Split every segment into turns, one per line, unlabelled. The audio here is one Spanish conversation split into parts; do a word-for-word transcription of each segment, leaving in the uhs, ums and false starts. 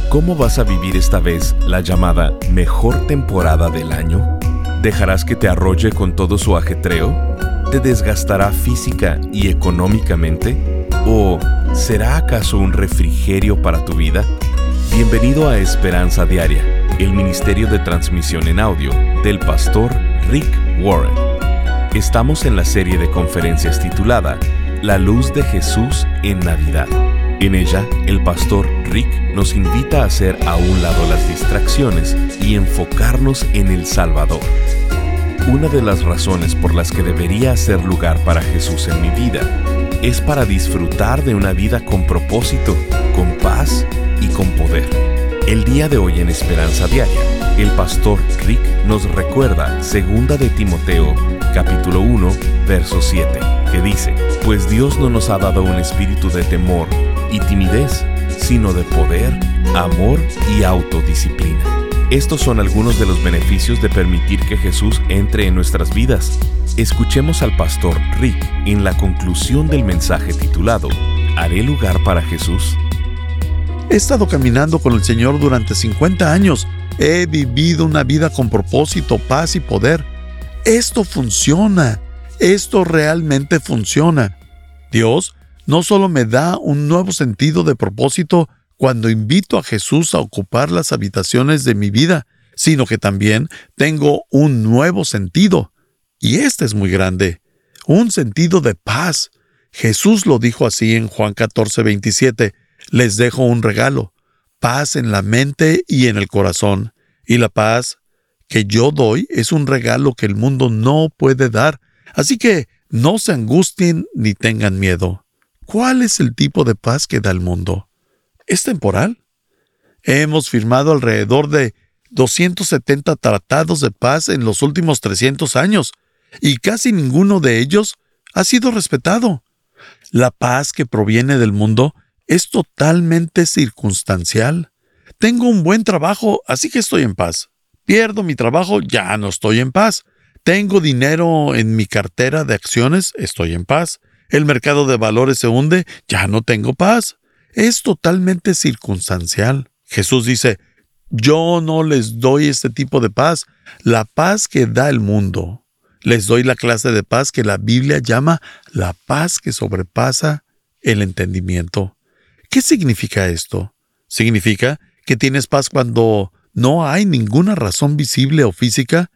¿Cómo vas a vivir esta vez la llamada mejor temporada del año? ¿Dejarás que te arrolle con todo su ajetreo? ¿Te desgastará física y económicamente? ¿O será acaso un refrigerio para tu vida? Bienvenido a Esperanza Diaria, el ministerio de transmisión en audio del pastor Rick Warren. Estamos en la serie de conferencias titulada La Luz de Jesús en Navidad. En ella, el pastor Rick nos invita a hacer a un lado las distracciones y enfocarnos en el Salvador. Una de las razones por las que debería hacer lugar para Jesús en mi vida es para disfrutar de una vida con propósito, con paz y con poder. El día de hoy en Esperanza Diaria, el pastor Rick nos recuerda segunda de Timoteo, capítulo uno, verso siete, que dice: Pues Dios no nos ha dado un espíritu de temor y timidez, sino de poder, amor y autodisciplina. Estos son algunos de los beneficios de permitir que Jesús entre en nuestras vidas. Escuchemos al pastor Rick en la conclusión del mensaje titulado ¿Haré lugar para Jesús?
He estado caminando con el Señor durante cincuenta años. He vivido una vida con propósito, paz y poder. Esto funciona. Esto realmente funciona. Dios no solo me da un nuevo sentido de propósito cuando invito a Jesús a ocupar las habitaciones de mi vida, sino que también tengo un nuevo sentido. Y este es muy grande. Un sentido de paz. Jesús lo dijo así en Juan catorce, veintisiete. Les dejo un regalo, paz en la mente y en el corazón. Y la paz que yo doy es un regalo que el mundo no puede dar. Así que no se angustien ni tengan miedo. ¿Cuál es el tipo de paz que da el mundo? ¿Es temporal? Hemos firmado alrededor de doscientos setenta tratados de paz en los últimos trescientos años, y casi ninguno de ellos ha sido respetado. La paz que proviene del mundo es totalmente circunstancial. Tengo un buen trabajo, así que estoy en paz. Pierdo mi trabajo, ya no estoy en paz. Tengo dinero en mi cartera de acciones, estoy en paz. El mercado de valores se hunde, ya no tengo paz. Es totalmente circunstancial. Jesús dice: yo no les doy este tipo de paz, la paz que da el mundo. Les doy la clase de paz que la Biblia llama la paz que sobrepasa el entendimiento. ¿Qué significa esto? Significa que tienes paz cuando no hay ninguna razón visible o física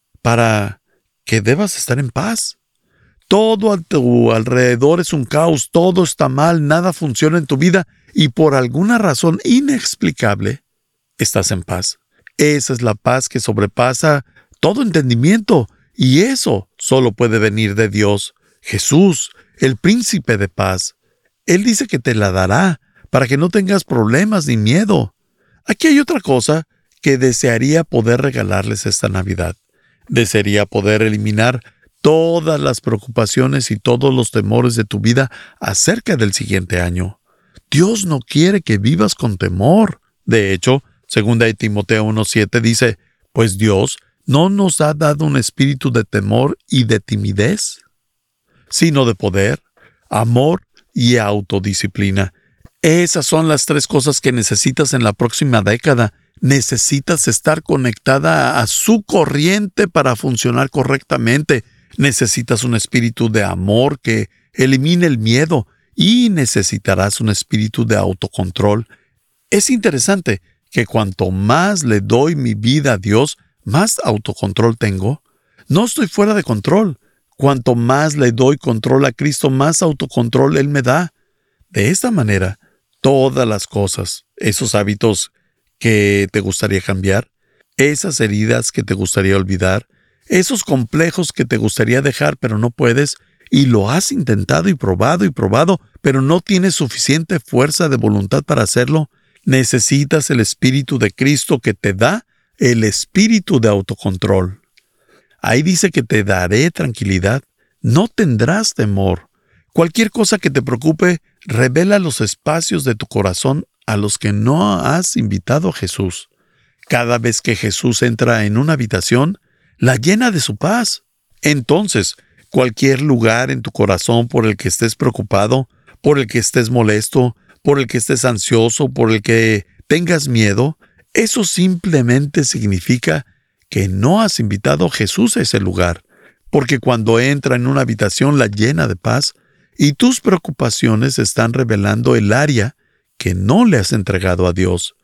para que debas estar en paz. Todo a tu alrededor es un caos, todo está mal, nada funciona en tu vida y por alguna razón inexplicable estás en paz. Esa es la paz que sobrepasa todo entendimiento y eso solo puede venir de Dios. Jesús, el príncipe de paz. Él dice que te la dará para que no tengas problemas ni miedo. Aquí hay otra cosa que desearía poder regalarles esta Navidad. Desearía poder eliminar todas las preocupaciones y todos los temores de tu vida acerca del siguiente año. Dios no quiere que vivas con temor. De hecho, segunda de Timoteo uno siete dice: Pues Dios no nos ha dado un espíritu de temor y de timidez, sino de poder, amor y autodisciplina. Esas son las tres cosas que necesitas en la próxima década. Necesitas estar conectada a su corriente para funcionar correctamente. Necesitas un espíritu de amor que elimine el miedo y necesitarás un espíritu de autocontrol. Es interesante que cuanto más le doy mi vida a Dios, más autocontrol tengo. No estoy fuera de control. Cuanto más le doy control a Cristo, más autocontrol Él me da. De esta manera, todas las cosas, esos hábitos que te gustaría cambiar, esas heridas que te gustaría olvidar, esos complejos que te gustaría dejar pero no puedes, y lo has intentado y probado y probado, pero no tienes suficiente fuerza de voluntad para hacerlo, necesitas el Espíritu de Cristo que te da el espíritu de autocontrol. Ahí dice que te daré tranquilidad, no tendrás temor. Cualquier cosa que te preocupe, revela los espacios de tu corazón a los que no has invitado a Jesús. Cada vez que Jesús entra en una habitación, la llena de su paz. Entonces, cualquier lugar en tu corazón por el que estés preocupado, por el que estés molesto, por el que estés ansioso, por el que tengas miedo, eso simplemente significa que no has invitado a Jesús a ese lugar, porque cuando entra en una habitación la llena de paz, y tus preocupaciones están revelando el área que no le has entregado a Dios.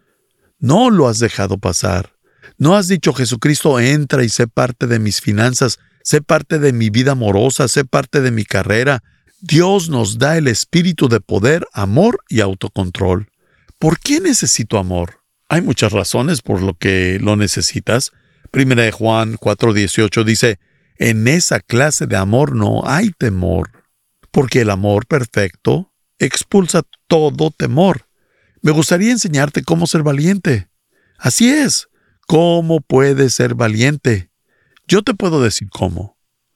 No lo has dejado pasar. No has dicho, Jesucristo, entra y sé parte de mis finanzas, sé parte de mi vida amorosa, sé parte de mi carrera. Dios nos da el espíritu de poder, amor y autocontrol. ¿Por qué necesito amor? Hay muchas razones por lo que lo necesitas. Primera de Juan cuatro dieciocho dice, en esa clase de amor no hay temor, porque el amor perfecto expulsa todo temor. Me gustaría enseñarte cómo ser valiente. Así es. ¿Cómo puedes ser valiente? Yo te puedo decir cómo.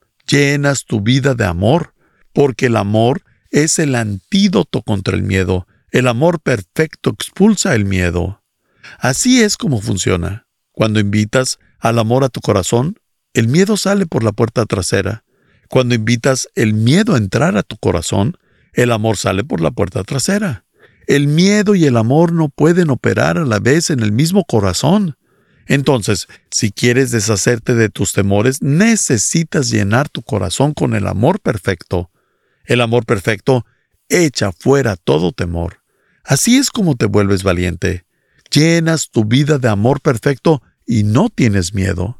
Llenas tu vida de amor, porque el amor es el antídoto contra el miedo. El amor perfecto expulsa el miedo. Así es como funciona. Cuando invitas al amor a tu corazón, el miedo sale por la puerta trasera. Cuando invitas el miedo a entrar a tu corazón, el amor sale por la puerta trasera. El miedo y el amor no pueden operar a la vez en el mismo corazón. Entonces, si quieres deshacerte de tus temores, necesitas llenar tu corazón con el amor perfecto. El amor perfecto echa fuera todo temor. Así es como te vuelves valiente. Llenas tu vida de amor perfecto y no tienes miedo.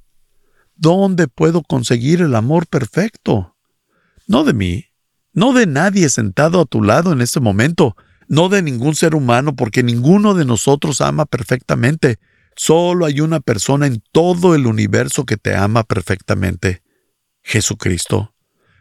¿Dónde puedo conseguir el amor perfecto? No de mí, no de nadie sentado a tu lado en este momento, no de ningún ser humano, porque ninguno de nosotros ama perfectamente. Solo hay una persona en todo el universo que te ama perfectamente. Jesucristo.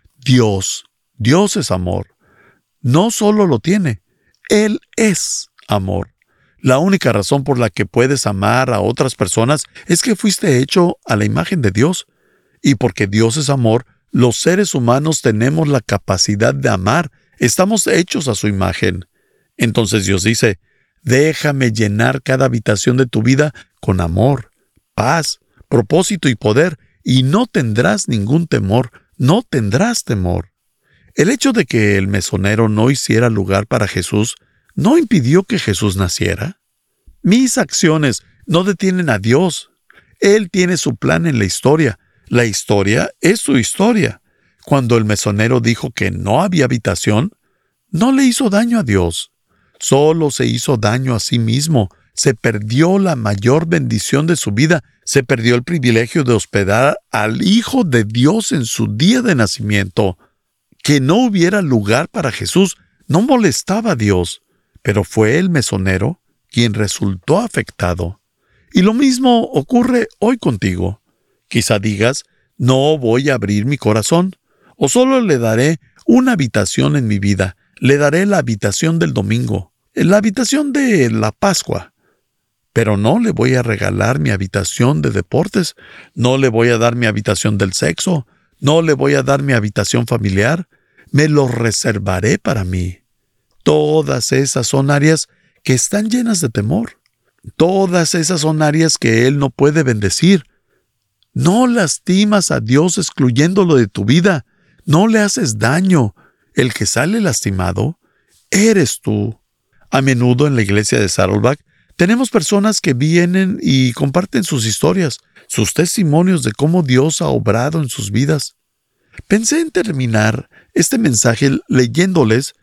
Dios. Dios es amor. No solo lo tiene, Él es amor. La única razón por la que puedes amar a otras personas es que fuiste hecho a la imagen de Dios. Y porque Dios es amor, los seres humanos tenemos la capacidad de amar. Estamos hechos a su imagen. Entonces Dios dice, déjame llenar cada habitación de tu vida con amor, paz, propósito y poder, y no tendrás ningún temor, no tendrás temor. El hecho de que el mesonero no hiciera lugar para Jesús no impidió que Jesús naciera. Mis acciones no detienen a Dios. Él tiene su plan en la historia. La historia es su historia. Cuando el mesonero dijo que no había habitación, no le hizo daño a Dios. Solo se hizo daño a sí mismo. Se perdió la mayor bendición de su vida. Se perdió el privilegio de hospedar al Hijo de Dios en su día de nacimiento. Que no hubiera lugar para Jesús no molestaba a Dios, pero fue el mesonero quien resultó afectado. Y lo mismo ocurre hoy contigo. Quizá digas, no voy a abrir mi corazón, o solo le daré una habitación en mi vida. Le daré la habitación del domingo, la habitación de la Pascua. Pero no le voy a regalar mi habitación de deportes, no le voy a dar mi habitación del sexo, no le voy a dar mi habitación familiar, me lo reservaré para mí. Todas esas son áreas que están llenas de temor. Todas esas son áreas que Él no puede bendecir. No lastimas a Dios excluyéndolo de tu vida. No le haces daño. El que sale lastimado eres tú. A menudo en la iglesia de Saddleback tenemos personas que vienen y comparten sus historias, sus testimonios de cómo Dios ha obrado en sus vidas. Pensé en terminar este mensaje leyéndoles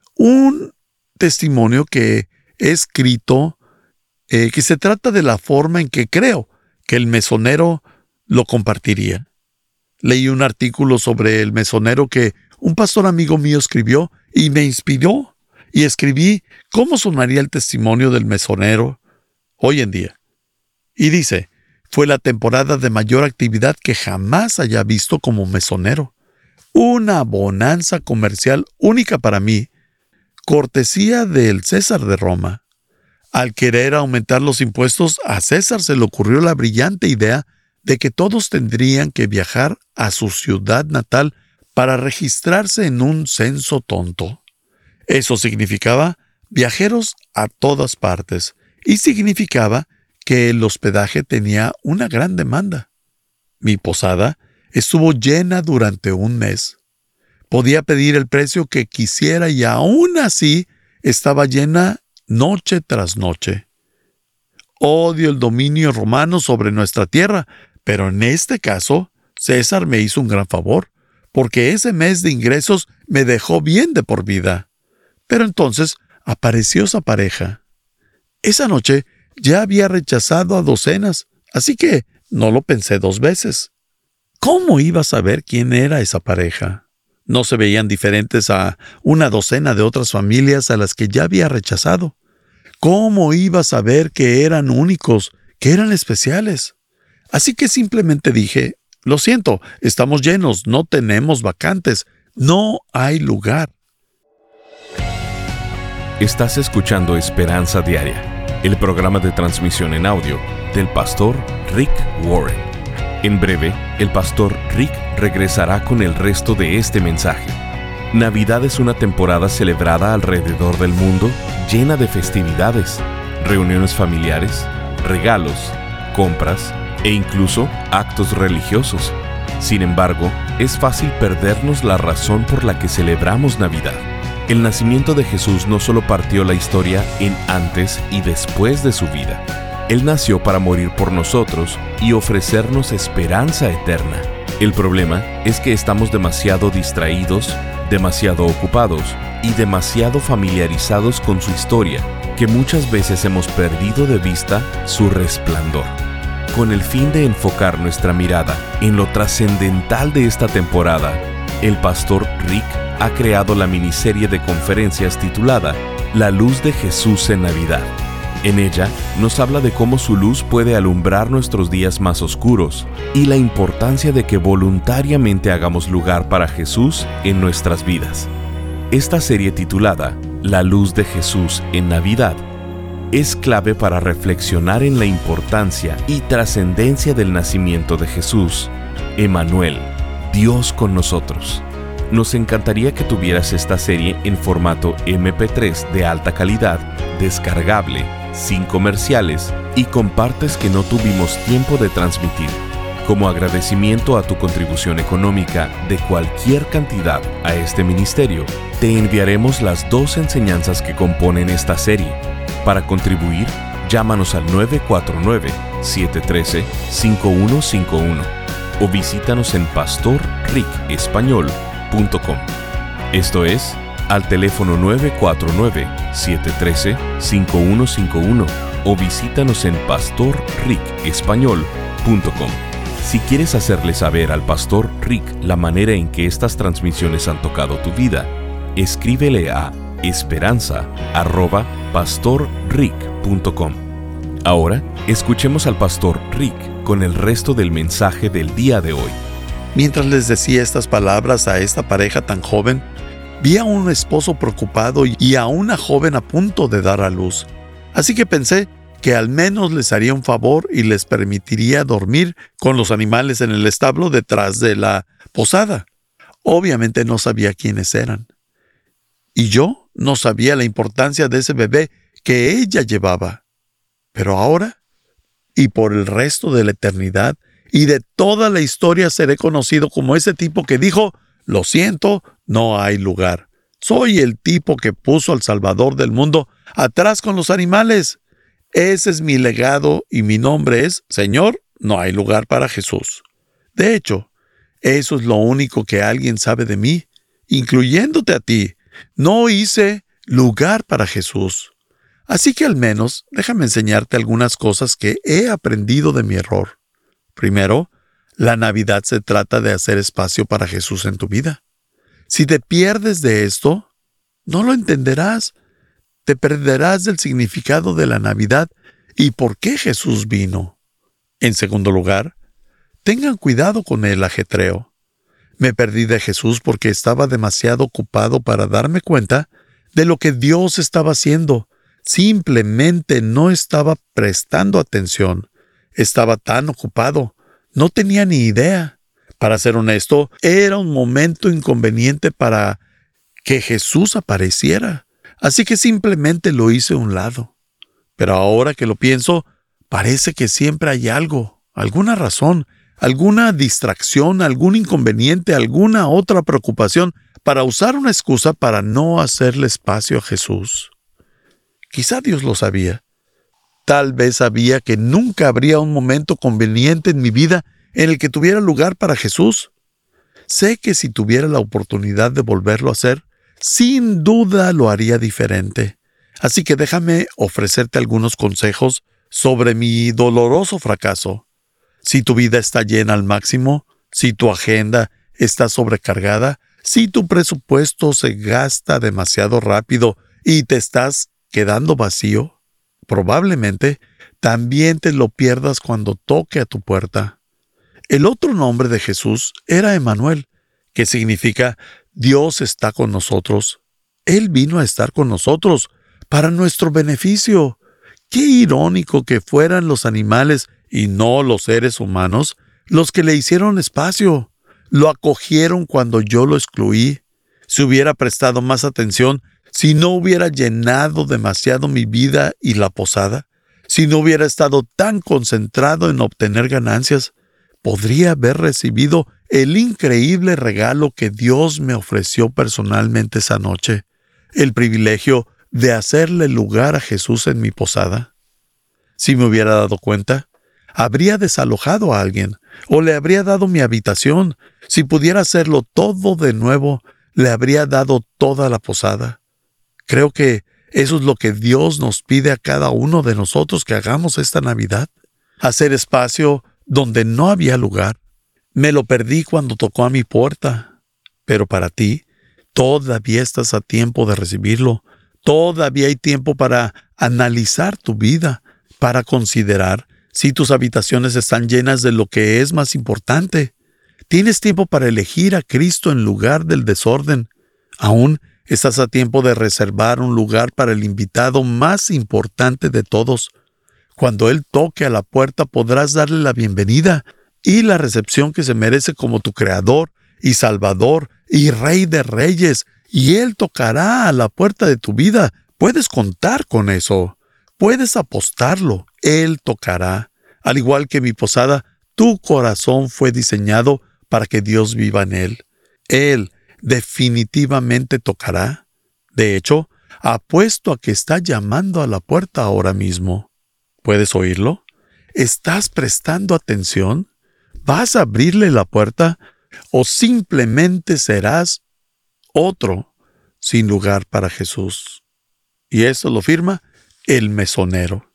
un testimonio que he escrito, eh, que se trata de la forma en que creo que el mesonero lo compartiría. Leí un artículo sobre el mesonero que un pastor amigo mío escribió y me inspiró, y escribí cómo sonaría el testimonio del mesonero hoy en día. Y dice, fue la temporada de mayor actividad que jamás haya visto como mesonero. Una bonanza comercial única para mí, cortesía del César de Roma. Al querer aumentar los impuestos, a César se le ocurrió la brillante idea de que todos tendrían que viajar a su ciudad natal para registrarse en un censo tonto. Eso significaba viajeros a todas partes y significaba que el hospedaje tenía una gran demanda. Mi posada estuvo llena durante un mes. Podía pedir el precio que quisiera y aún así estaba llena noche tras noche. Odio el dominio romano sobre nuestra tierra, pero en este caso, César me hizo un gran favor, porque ese mes de ingresos me dejó bien de por vida. Pero entonces apareció esa pareja. Esa noche ya había rechazado a docenas, así que no lo pensé dos veces. ¿Cómo iba a saber quién era esa pareja? No se veían diferentes a una docena de otras familias a las que ya había rechazado. ¿Cómo iba a saber que eran únicos, que eran especiales? Así que simplemente dije, lo siento, estamos llenos, no tenemos vacantes, no hay lugar.
Estás escuchando Esperanza Diaria, el programa de transmisión en audio del pastor Rick Warren. En breve, el pastor Rick regresará con el resto de este mensaje. Navidad es una temporada celebrada alrededor del mundo llena de festividades, reuniones familiares, regalos, compras e incluso actos religiosos. Sin embargo, es fácil perdernos la razón por la que celebramos Navidad. El nacimiento de Jesús no solo partió la historia en antes y después de su vida. Él nació para morir por nosotros y ofrecernos esperanza eterna. El problema es que estamos demasiado distraídos, demasiado ocupados y demasiado familiarizados con su historia, que muchas veces hemos perdido de vista su resplandor. Con el fin de enfocar nuestra mirada en lo trascendental de esta temporada, el pastor Rick ha creado la miniserie de conferencias titulada La Luz de Jesús en Navidad. En ella nos habla de cómo su luz puede alumbrar nuestros días más oscuros y la importancia de que voluntariamente hagamos lugar para Jesús en nuestras vidas. Esta serie titulada La Luz de Jesús en Navidad es clave para reflexionar en la importancia y trascendencia del nacimiento de Jesús, Emmanuel, Dios con nosotros. Nos encantaría que tuvieras esta serie en formato eme pe tres de alta calidad, descargable, sin comerciales y con partes que no tuvimos tiempo de transmitir. Como agradecimiento a tu contribución económica de cualquier cantidad a este ministerio, te enviaremos las dos enseñanzas que componen esta serie. Para contribuir, llámanos al nueve cuatro nueve, siete uno tres, cinco uno cinco uno o visítanos en pastor rick español punto com. Esto es, al teléfono nueve cuatro nueve, siete uno tres, cinco uno cinco uno o visítanos en pastor rick español punto com. Si quieres hacerle saber al pastor Rick la manera en que estas transmisiones han tocado tu vida, escríbele a esperanza arroba pastor rick punto com. Ahora, escuchemos al pastor Rick con el resto del mensaje del día de hoy.
Mientras les decía estas palabras a esta pareja tan joven, vi a un esposo preocupado y a una joven a punto de dar a luz. Así que pensé que al menos les haría un favor y les permitiría dormir con los animales en el establo detrás de la posada. Obviamente no sabía quiénes eran. Y yo no sabía la importancia de ese bebé que ella llevaba. Pero ahora, y por el resto de la eternidad, y de toda la historia seré conocido como ese tipo que dijo, lo siento, no hay lugar. Soy el tipo que puso al Salvador del mundo atrás con los animales. Ese es mi legado y mi nombre es, Señor, no hay lugar para Jesús. De hecho, eso es lo único que alguien sabe de mí, incluyéndote a ti. No hice lugar para Jesús. Así que al menos déjame enseñarte algunas cosas que he aprendido de mi error. Primero, la Navidad se trata de hacer espacio para Jesús en tu vida. Si te pierdes de esto, no lo entenderás. Te perderás del significado de la Navidad y por qué Jesús vino. En segundo lugar, tengan cuidado con el ajetreo. Me perdí de Jesús porque estaba demasiado ocupado para darme cuenta de lo que Dios estaba haciendo. Simplemente no estaba prestando atención. Estaba tan ocupado. No tenía ni idea. Para ser honesto, era un momento inconveniente para que Jesús apareciera. Así que simplemente lo hice a un lado. Pero ahora que lo pienso, parece que siempre hay algo, alguna razón, alguna distracción, algún inconveniente, alguna otra preocupación para usar una excusa para no hacerle espacio a Jesús. Quizá Dios lo sabía, Tal vez sabía que nunca habría un momento conveniente en mi vida en el que tuviera lugar para Jesús. Sé que si tuviera la oportunidad de volverlo a hacer, sin duda lo haría diferente. Así que déjame ofrecerte algunos consejos sobre mi doloroso fracaso. Si tu vida está llena al máximo, si tu agenda está sobrecargada, si tu presupuesto se gasta demasiado rápido y te estás quedando vacío, probablemente también te lo pierdas cuando toque a tu puerta. El otro nombre de Jesús era Emmanuel, que significa Dios está con nosotros. Él vino a estar con nosotros para nuestro beneficio. Qué irónico que fueran los animales y no los seres humanos los que le hicieron espacio. Lo acogieron cuando yo lo excluí. Si hubiera prestado más atención, si no hubiera llenado demasiado mi vida y la posada, si no hubiera estado tan concentrado en obtener ganancias, podría haber recibido el increíble regalo que Dios me ofreció personalmente esa noche, el privilegio de hacerle lugar a Jesús en mi posada. Si me hubiera dado cuenta, habría desalojado a alguien o le habría dado mi habitación. Si pudiera hacerlo todo de nuevo, le habría dado toda la posada. Creo que eso es lo que Dios nos pide a cada uno de nosotros que hagamos esta Navidad. Hacer espacio donde no había lugar. Me lo perdí cuando tocó a mi puerta. Pero para ti, todavía estás a tiempo de recibirlo. Todavía hay tiempo para analizar tu vida, para considerar si tus habitaciones están llenas de lo que es más importante. Tienes tiempo para elegir a Cristo en lugar del desorden. Aún estás a tiempo de reservar un lugar para el invitado más importante de todos. Cuando Él toque a la puerta podrás darle la bienvenida y la recepción que se merece como tu Creador y Salvador y Rey de Reyes, y Él tocará a la puerta de tu vida. Puedes contar con eso. Puedes apostarlo. Él tocará. Al igual que mi posada, tu corazón fue diseñado para que Dios viva en él. Él definitivamente tocará. De hecho, apuesto a que está llamando a la puerta ahora mismo. ¿Puedes oírlo? ¿Estás prestando atención? ¿Vas a abrirle la puerta o simplemente serás otro sin lugar para Jesús? Y eso lo firma el mesonero.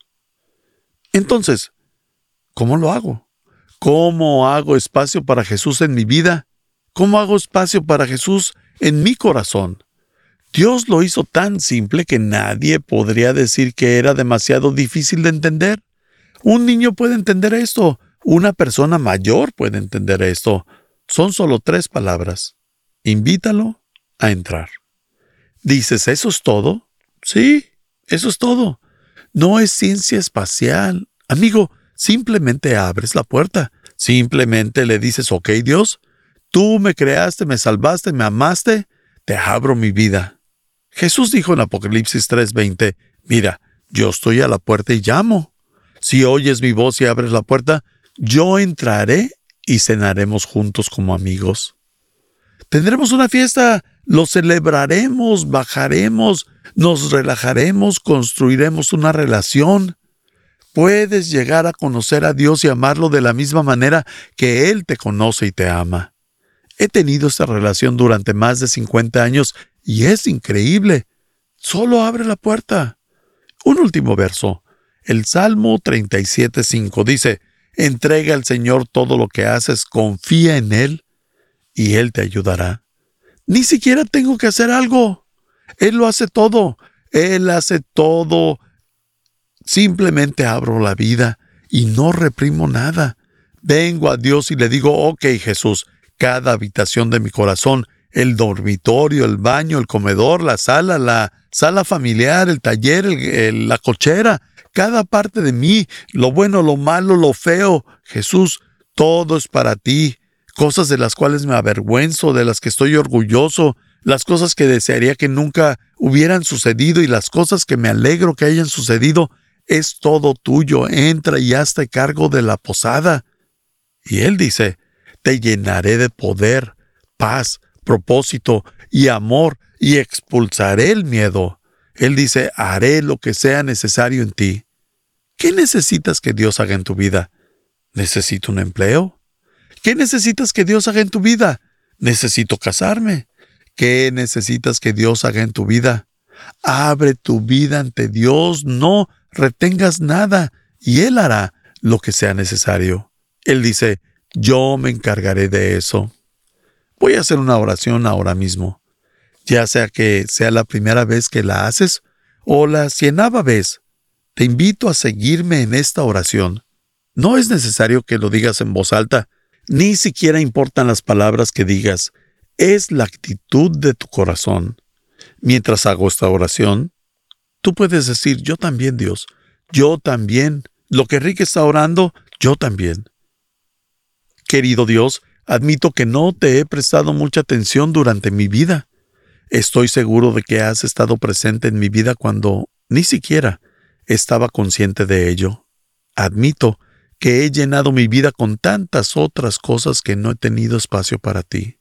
Entonces, ¿cómo lo hago? ¿Cómo hago espacio para Jesús en mi vida? ¿Cómo hago espacio para Jesús en mi corazón? Dios lo hizo tan simple que nadie podría decir que era demasiado difícil de entender. Un niño puede entender esto. Una persona mayor puede entender esto. Son solo tres palabras. Invítalo a entrar. ¿Dices, eso es todo? Sí, eso es todo. No es ciencia espacial. Amigo, simplemente abres la puerta. Simplemente le dices, ok, Dios, tú me creaste, me salvaste, me amaste, te abro mi vida. Jesús dijo en Apocalipsis tres veinte, mira, yo estoy a la puerta y llamo. Si oyes mi voz y abres la puerta, yo entraré y cenaremos juntos como amigos. Tendremos una fiesta, lo celebraremos, bajaremos, nos relajaremos, construiremos una relación. Puedes llegar a conocer a Dios y amarlo de la misma manera que Él te conoce y te ama. He tenido esta relación durante más de cincuenta años y es increíble. Solo abre la puerta. Un último verso. El Salmo treinta y siete cinco dice, entrega al Señor todo lo que haces, confía en Él y Él te ayudará. Ni siquiera tengo que hacer algo. Él lo hace todo. Él hace todo. Simplemente abro la vida y no reprimo nada. Vengo a Dios y le digo, ok, Jesús, cada habitación de mi corazón, el dormitorio, el baño, el comedor, la sala, la sala familiar, el taller, el, el, la cochera, cada parte de mí, lo bueno, lo malo, lo feo. Jesús, todo es para ti. Cosas de las cuales me avergüenzo, de las que estoy orgulloso, las cosas que desearía que nunca hubieran sucedido y las cosas que me alegro que hayan sucedido, es todo tuyo. Entra y hazte cargo de la posada. Y Él dice, te llenaré de poder, paz, propósito y amor y expulsaré el miedo. Él dice, haré lo que sea necesario en ti. ¿Qué necesitas que Dios haga en tu vida? ¿Necesito un empleo? ¿Qué necesitas que Dios haga en tu vida? Necesito casarme. ¿Qué necesitas que Dios haga en tu vida? Abre tu vida ante Dios, no retengas nada, y Él hará lo que sea necesario. Él dice, yo me encargaré de eso. Voy a hacer una oración ahora mismo, ya sea que sea la primera vez que la haces o la cienava vez. Te invito a seguirme en esta oración. No es necesario que lo digas en voz alta, ni siquiera importan las palabras que digas. Es la actitud de tu corazón. Mientras hago esta oración, tú puedes decir, yo también, Dios, yo también. Lo que Rick está orando, yo también. Querido Dios, admito que no te he prestado mucha atención durante mi vida. Estoy seguro de que has estado presente en mi vida cuando ni siquiera estaba consciente de ello. Admito que he llenado mi vida con tantas otras cosas que no he tenido espacio para ti.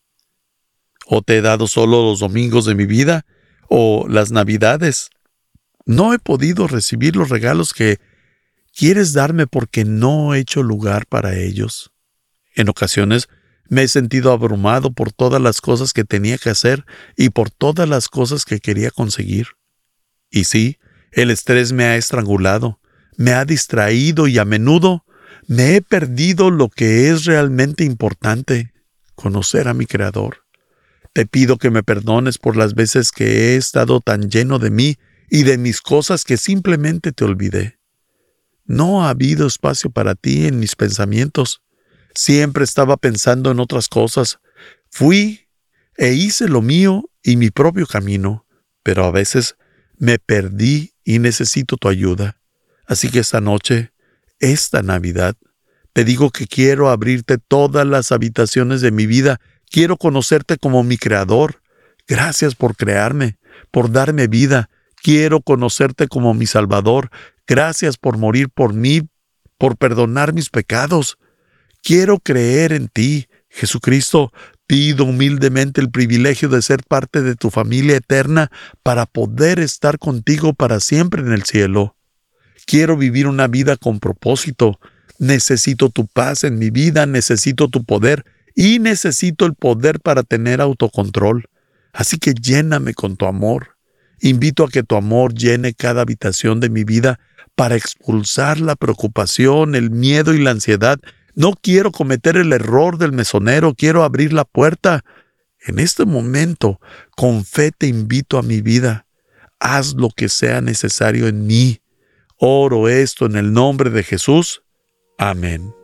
O te he dado solo los domingos de mi vida, o las navidades. No he podido recibir los regalos que quieres darme porque no he hecho lugar para ellos. En ocasiones me he sentido abrumado por todas las cosas que tenía que hacer y por todas las cosas que quería conseguir. Y sí, el estrés me ha estrangulado, me ha distraído y a menudo me he perdido lo que es realmente importante, conocer a mi Creador. Te pido que me perdones por las veces que he estado tan lleno de mí y de mis cosas que simplemente te olvidé. No ha habido espacio para ti en mis pensamientos. Siempre estaba pensando en otras cosas. Fui e hice lo mío y mi propio camino, pero a veces me perdí y necesito tu ayuda. Así que esta noche, esta Navidad, te digo que quiero abrirte todas las habitaciones de mi vida. Quiero conocerte como mi Creador. Gracias por crearme, por darme vida. Quiero conocerte como mi Salvador. Gracias por morir por mí, por perdonar mis pecados. Quiero creer en ti, Jesucristo. Pido humildemente el privilegio de ser parte de tu familia eterna para poder estar contigo para siempre en el cielo. Quiero vivir una vida con propósito. Necesito tu paz en mi vida, necesito tu poder y necesito el poder para tener autocontrol. Así que lléname con tu amor. Invito a que tu amor llene cada habitación de mi vida para expulsar la preocupación, el miedo y la ansiedad. No quiero cometer el error del mesonero, quiero abrir la puerta. En este momento, con fe te invito a mi vida. Haz lo que sea necesario en mí. Oro esto en el nombre de Jesús. Amén.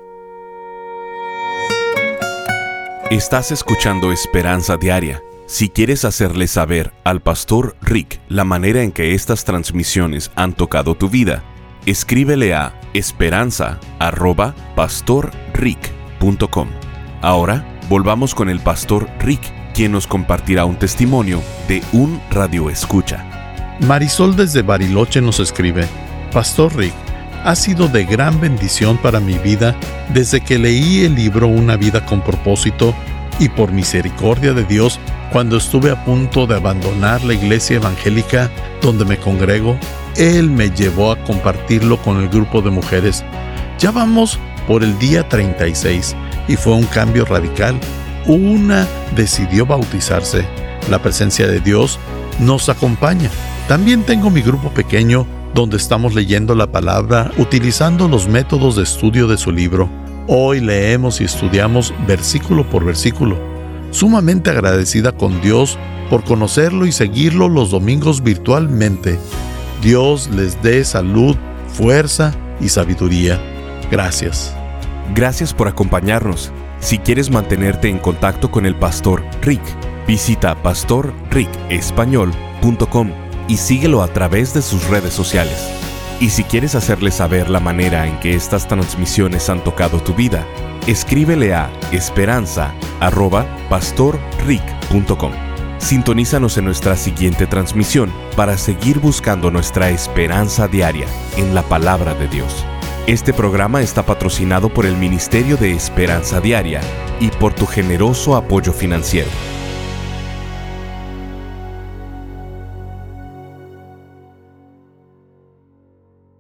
Estás escuchando Esperanza Diaria. Si quieres hacerle saber al Pastor Rick la manera en que estas transmisiones han tocado tu vida, escríbele a esperanza arroba pastor rick punto com. Ahora, volvamos con el Pastor Rick, quien nos compartirá un testimonio de un radioescucha.
Marisol desde Bariloche nos escribe: Pastor Rick, ha sido de gran bendición para mi vida desde que leí el libro Una vida con propósito, y por misericordia de Dios, cuando estuve a punto de abandonar la iglesia evangélica donde me congrego, Él me llevó a compartirlo con el grupo de mujeres. Ya vamos por el día treinta y seis y fue un cambio radical. Una decidió bautizarse. La presencia de Dios nos acompaña. También tengo mi grupo pequeño donde estamos leyendo la palabra utilizando los métodos de estudio de su libro. Hoy leemos y estudiamos versículo por versículo. Sumamente agradecida con Dios por conocerlo y seguirlo los domingos virtualmente. Dios les dé salud, fuerza y sabiduría. Gracias.
Gracias por acompañarnos. Si quieres mantenerte en contacto con el Pastor Rick, visita pastor rick español punto com y síguelo a través de sus redes sociales. Y si quieres hacerle saber la manera en que estas transmisiones han tocado tu vida, escríbele a esperanza arroba pastor rick punto com. Sintonízanos en nuestra siguiente transmisión para seguir buscando nuestra esperanza diaria en la palabra de Dios. Este programa está patrocinado por el Ministerio de Esperanza Diaria y por tu generoso apoyo financiero.